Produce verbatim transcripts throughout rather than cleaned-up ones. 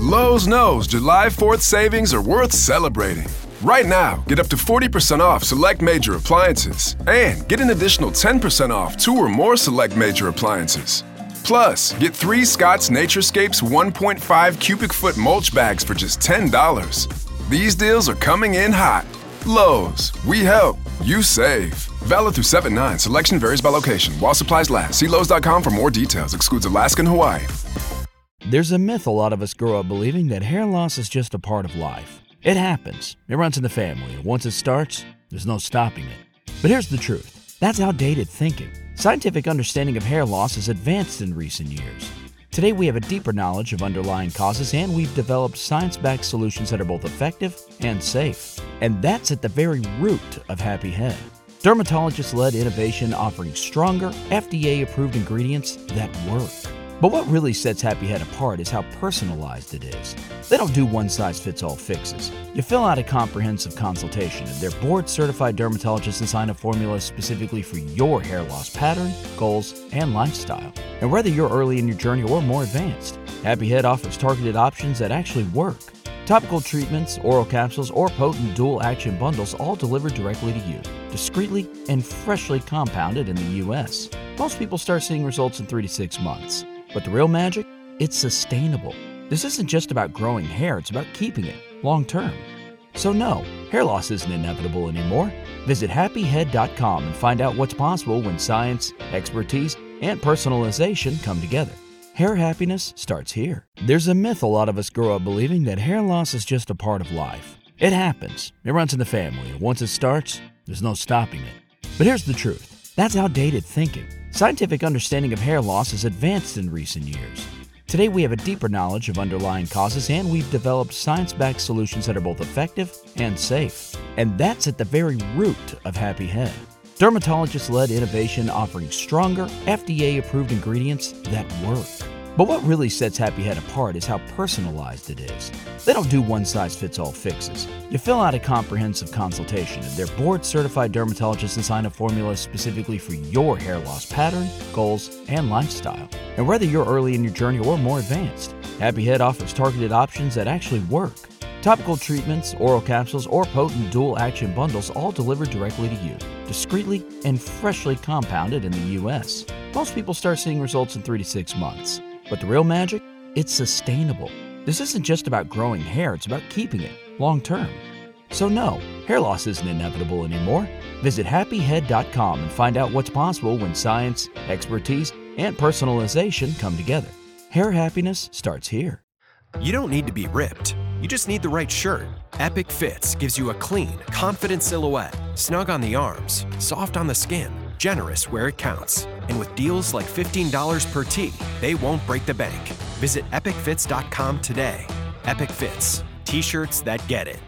Lowe's knows July fourth savings are worth celebrating. Right now, get up to forty percent off select major appliances and get an additional ten percent off two or more select major appliances. Plus, get three Scott's Naturescapes one point five cubic foot mulch bags for just ten dollars. These deals are coming in hot. Lowe's, we help, you save. Valid through seven nine. Selection varies by location. While supplies last. See Lowe's dot com for more details. Excludes Alaska and Hawaii. There's a myth a lot of us grow up believing that hair loss is just a part of life. It happens. It runs in the family, and once it starts, there's no stopping it. But here's the truth. That's outdated thinking. Scientific understanding of hair loss has advanced in recent years. Today, we have a deeper knowledge of underlying causes, and we've developed science-backed solutions that are both effective and safe. And that's at the very root of Happy Head. Dermatologist-led innovation offering stronger, F D A-approved ingredients that work. But what really sets Happy Head apart is how personalized it is. They don't do one-size-fits-all fixes. You fill out a comprehensive consultation, and their board-certified dermatologists design a formula specifically for your hair loss pattern, goals, and lifestyle. And whether you're early in your journey or more advanced, Happy Head offers targeted options that actually work. Topical treatments, oral capsules, or potent dual-action bundles all delivered directly to you, discreetly and freshly compounded in the U S. Most people start seeing results in three to six months. But the real magic? It's sustainable. This isn't just about growing hair, it's about keeping it long term. So no, hair loss isn't inevitable anymore. Visit happy head dot com and find out what's possible when science, expertise, and personalization come together. Hair happiness starts here. There's a myth a lot of us grow up believing that hair loss is just a part of life. It happens. It runs in the family, and once it starts, there's no stopping it. But here's the truth. That's outdated thinking. Scientific understanding of hair loss has advanced in recent years. Today, we have a deeper knowledge of underlying causes, and we've developed science-backed solutions that are both effective and safe. And that's at the very root of Happy Head. Dermatologist-led innovation offering stronger, F D A-approved ingredients that work. But what really sets Happy Head apart is how personalized it is. They don't do one-size-fits-all fixes. You fill out a comprehensive consultation, and their board-certified dermatologists design a formula specifically for your hair loss pattern, goals, and lifestyle. And whether you're early in your journey or more advanced, Happy Head offers targeted options that actually work. Topical treatments, oral capsules, or potent dual-action bundles all delivered directly to you, discreetly and freshly compounded in the U S. Most people start seeing results in three to six months. But the real magic? It's sustainable. This isn't just about growing hair, it's about keeping it long term. So no, hair loss isn't inevitable anymore. Visit happy head dot com and find out what's possible when science, expertise, and personalization come together. Hair happiness starts here. You don't need to be ripped. You just need the right shirt. Epic Fits gives you a clean, confident silhouette, snug on the arms, soft on the skin, generous where it counts. And with deals like fifteen dollars per tee, they won't break the bank. Visit epic fits dot com today. Epic Fits. T-shirts that get it.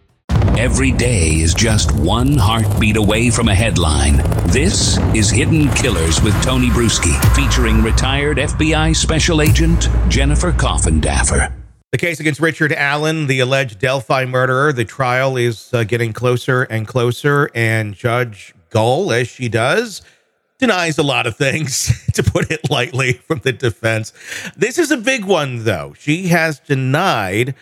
Every day is just one heartbeat away from a headline. This is Hidden Killers with Tony Bruschi, featuring retired F B I Special Agent Jennifer Coffindaffer. The case against Richard Allen, the alleged Delphi murderer, the trial is uh, getting closer and closer, and Judge Gull, as she does, denies a lot of things, to put it lightly, from the defense. This is a big one, though. She has denied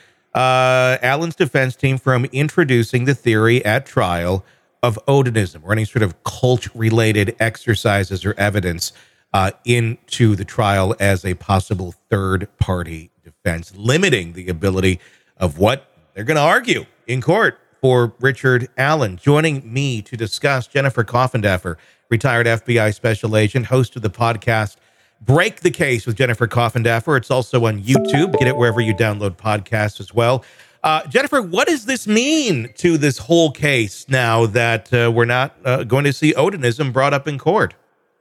uh, Allen's defense team from introducing the theory at trial of Odinism or any sort of cult-related exercises or evidence uh, into the trial as a possible third-party defense, limiting the ability of what they're going to argue in court for Richard Allen. Joining me to discuss, Jennifer Coffindaffer, retired F B I Special Agent, host of the podcast Break the Case with Jennifer Coffindaffer. It's also on YouTube. Get it wherever you download podcasts as well. Uh, Jennifer, what does this mean to this whole case now that uh, we're not uh, going to see Odinism brought up in court?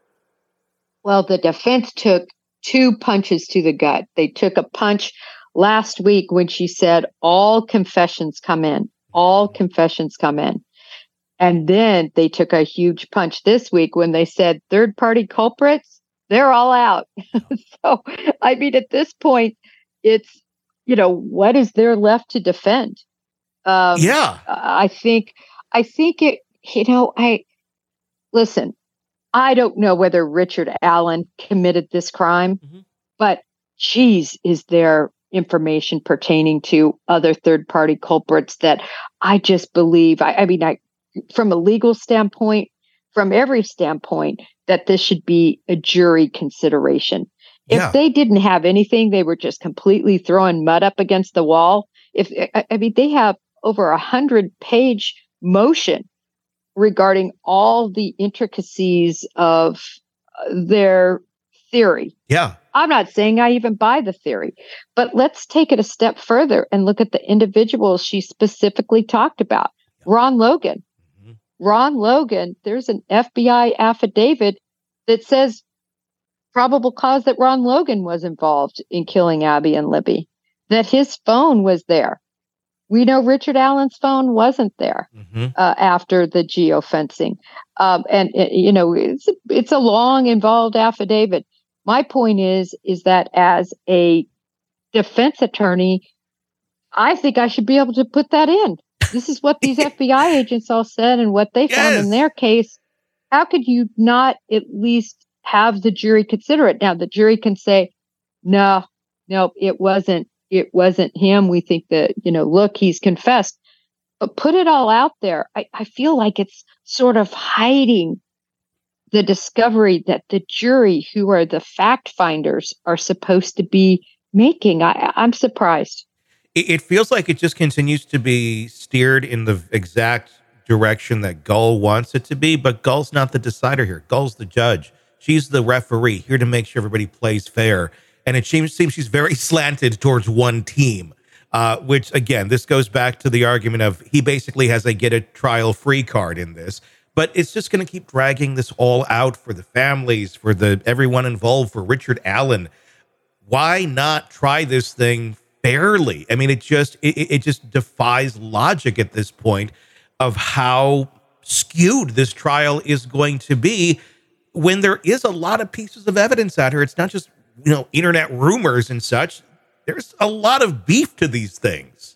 Well, the defense took two punches to the gut. They took a punch last week when she said all confessions come in, all confessions come in. And then they took a huge punch this week when they said third-party culprits, they're all out. So, I mean, at this point, it's, you know, what is there left to defend? Um, yeah. I think, I think it, you know, I, listen, I don't know whether Richard Allen committed this crime, mm-hmm. but geez, is there information pertaining to other third-party culprits that I just believe, I, I mean, I, from a legal standpoint, from every standpoint, that this should be a jury consideration. If Yeah. they didn't have anything, they were just completely throwing mud up against the wall. If I, I mean, they have over a hundred-page motion regarding all the intricacies of their theory. Yeah. I'm not saying I even buy the theory, but let's take it a step further and look at the individuals she specifically talked about. Ron Logan. Mm-hmm. Ron Logan, there's an F B I affidavit that says probable cause that Ron Logan was involved in killing Abby and Libby, that his phone was there. We know Richard Allen's phone wasn't there Mm-hmm. uh, after the geofencing. Um, and, uh, you know, it's, it's a long, involved affidavit. My point is, is that as a defense attorney, I think I should be able to put that in. This is what these F B I agents all said and what they found Yes. in their case. How could you not at least have the jury consider it? Now, the jury can say, no, no, it wasn't. It wasn't him. We think that, you know, look, he's confessed. But put it all out there. I, I feel like it's sort of hiding the discovery that the jury, who are the fact finders, are supposed to be making. I, I'm surprised. It, it feels like it just continues to be steered in the exact direction that Gull wants it to be, but Gull's not the decider here. Gull's the judge. She's the referee, here to make sure everybody plays fair. And it seems, seems she's very slanted towards one team, uh, which, again, this goes back to the argument of he basically has a get a trial free card in this. But it's just going to keep dragging this all out for the families, for the everyone involved, for Richard Allen. Why not try this thing fairly? I mean, it just it, it just defies logic at this point of how skewed this trial is going to be when there is a lot of pieces of evidence out here. It's not just, you know, internet rumors and such. There's a lot of beef to these things.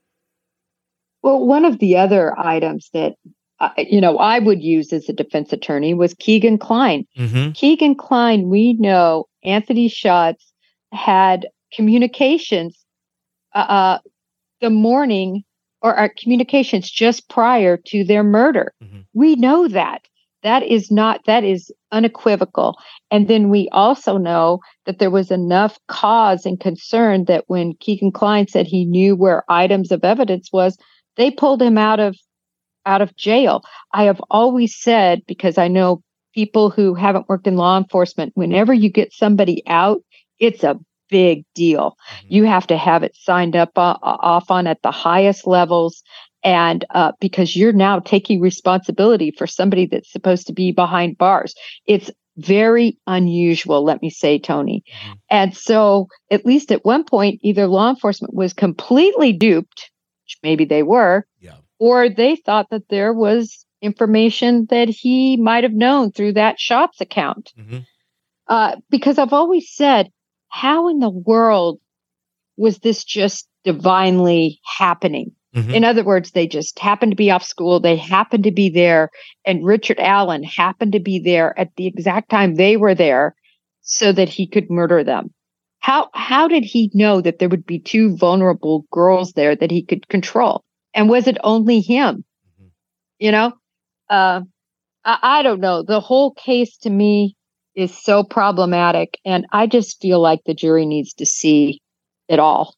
Well, one of the other items that, uh, you know, I would use as a defense attorney was Keegan Kline. Mm-hmm. Keegan Kline, we know Anthony Schatz had communications uh, the morning or uh, communications just prior to their murder. Mm-hmm. We know that. That is not, that is unequivocal. And then we also know that there was enough cause and concern that when Keegan Kline said he knew where items of evidence was, they pulled him out of out of jail. I have always said, because I know people who haven't worked in law enforcement, whenever you get somebody out, it's a big deal. Mm-hmm. You have to have it signed up uh, off on at the highest levels. And uh, because you're now taking responsibility for somebody that's supposed to be behind bars. It's very unusual, let me say, Tony. Mm-hmm. And so at least at one point, either law enforcement was completely duped, which maybe they were, yeah. or they thought that there was information that he might have known through that Schatz account. Mm-hmm. Uh, because I've always said, how in the world was this just divinely happening? Mm-hmm. In other words, they just happened to be off school. They happened to be there. And Richard Allen happened to be there at the exact time they were there so that he could murder them. How how did he know that there would be two vulnerable girls there that he could control? And was it only him? Mm-hmm. You know, uh, I, I don't know. The whole case to me is so problematic. And I just feel like the jury needs to see it all.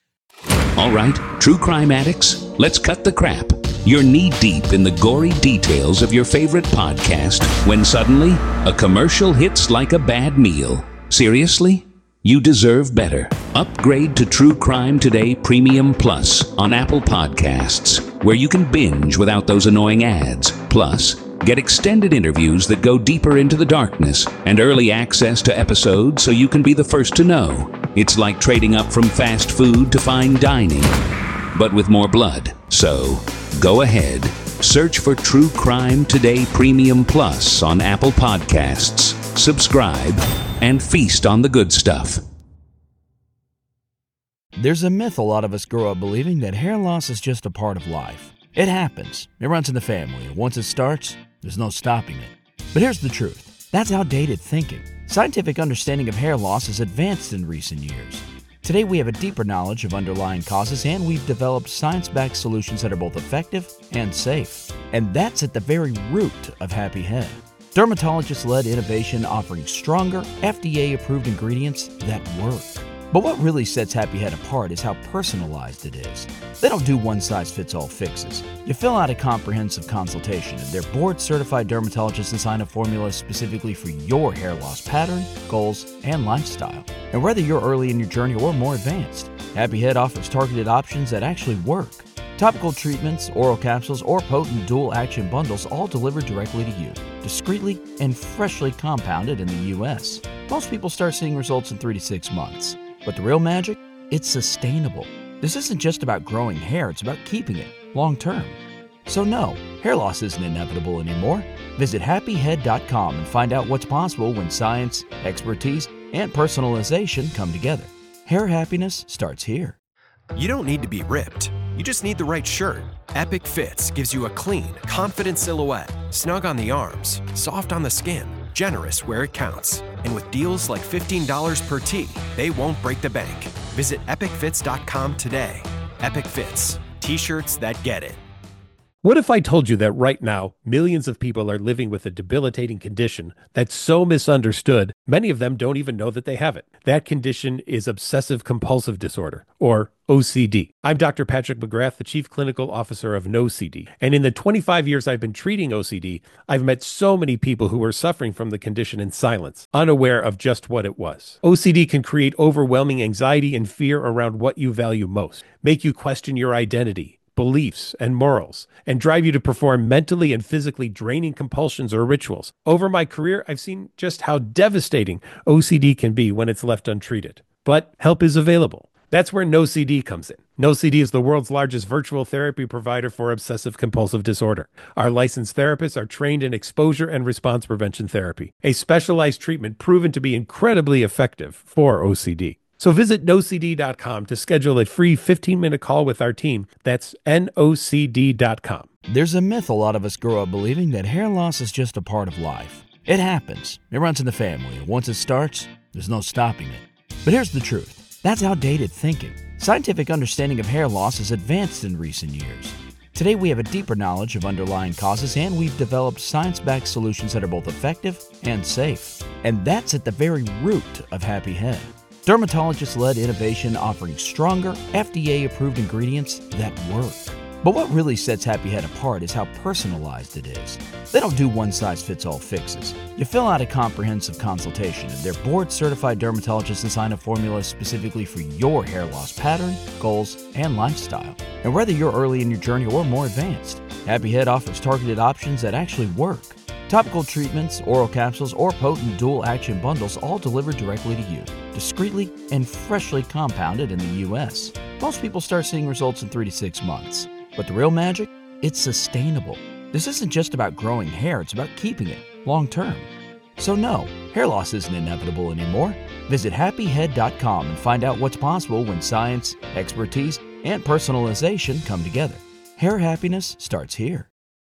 All right, true crime addicts, let's cut the crap. You're knee-deep in the gory details of your favorite podcast when suddenly a commercial hits like a bad meal. Seriously? You deserve better. Upgrade to True Crime Today Premium Plus on Apple Podcasts, where you can binge without those annoying ads. Plus, get extended interviews that go deeper into the darkness and early access to episodes so you can be the first to know. It's like trading up from fast food to fine dining, but with more blood. So, go ahead. Search for True Crime Today Premium Plus on Apple Podcasts. Subscribe and feast on the good stuff. There's a myth a lot of us grow up believing that hair loss is just a part of life. It happens. It runs in the family, and once it starts, there's no stopping it. But here's the truth. That's outdated thinking. Scientific understanding of hair loss has advanced in recent years. Today we have a deeper knowledge of underlying causes, and we've developed science-backed solutions that are both effective and safe. And that's at the very root of Happy Head. Dermatologist-led innovation offering stronger, F D A-approved ingredients that work. But what really sets Happy Head apart is how personalized it is. They don't do one-size-fits-all fixes. You fill out a comprehensive consultation, and their board-certified dermatologists design a formula specifically for your hair loss pattern, goals, and lifestyle. And whether you're early in your journey or more advanced, Happy Head offers targeted options that actually work. Topical treatments, oral capsules, or potent dual-action bundles all delivered directly to you, discreetly and freshly compounded in the U S. Most people start seeing results in three to six months. But the real magic? It's sustainable. This isn't just about growing hair, it's about keeping it long term. So no, hair loss isn't inevitable anymore. Visit happy head dot com and find out what's possible when science, expertise, and personalization come together. Hair happiness starts here. You don't need to be ripped. You just need the right shirt. Epic Fits gives you a clean, confident silhouette, snug on the arms, soft on the skin, generous where it counts. And with deals like fifteen dollars per tee, they won't break the bank. Visit epic fits dot com today. Epic Fits. T-shirts that get it. What if I told you that right now, millions of people are living with a debilitating condition that's so misunderstood, many of them don't even know that they have it? That condition is obsessive-compulsive disorder, or O C D. I'm Doctor Patrick McGrath, the Chief Clinical Officer of No C D. And in the twenty-five years I've been treating O C D, I've met so many people who were suffering from the condition in silence, unaware of just what it was. O C D can create overwhelming anxiety and fear around what you value most, make you question your identity, beliefs, and morals, and drive you to perform mentally and physically draining compulsions or rituals. Over my career, I've seen just how devastating O C D can be when it's left untreated. But help is available. That's where No C D comes in. No C D is the world's largest virtual therapy provider for obsessive-compulsive disorder. Our licensed therapists are trained in exposure and response prevention therapy, a specialized treatment proven to be incredibly effective for O C D. So visit no c d dot com to schedule a free fifteen-minute call with our team. That's N O C D dot com. There's a myth a lot of us grow up believing that hair loss is just a part of life. It happens. It runs in the family, and once it starts, there's no stopping it. But here's the truth. That's outdated thinking. Scientific understanding of hair loss has advanced in recent years. Today we have a deeper knowledge of underlying causes, and we've developed science-backed solutions that are both effective and safe. And that's at the very root of Happy Head. Dermatologist-led innovation offering stronger, F D A-approved ingredients that work. But what really sets Happy Head apart is how personalized it is. They don't do one-size-fits-all fixes. You fill out a comprehensive consultation, and their board-certified dermatologists design a formula specifically for your hair loss pattern, goals, and lifestyle. And whether you're early in your journey or more advanced, Happy Head offers targeted options that actually work. Topical treatments, oral capsules, or potent dual-action bundles all delivered directly to you, discreetly and freshly compounded in the U S. Most people start seeing results in three to six months. But the real magic? It's sustainable. This isn't just about growing hair, it's about keeping it long term. So no, hair loss isn't inevitable anymore. Visit happy head dot com and find out what's possible when science, expertise, and personalization come together. Hair happiness starts here.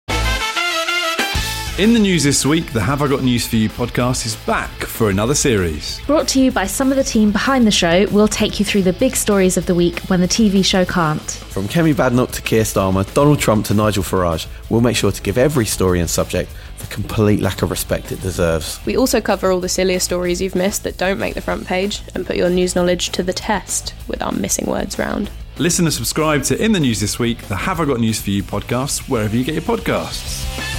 In the news this week, the Have I Got News For You podcast is back for another series. Brought to you by some of the team behind the show, we'll take you through the big stories of the week when the T V show can't. From Kemi Badenoch to Keir Starmer, Donald Trump to Nigel Farage, we'll make sure to give every story and subject the complete lack of respect it deserves. We also cover all the sillier stories you've missed that don't make the front page and put your news knowledge to the test with our missing words round. Listen and subscribe to In the News This Week, the Have I Got News For You podcast, wherever you get your podcasts.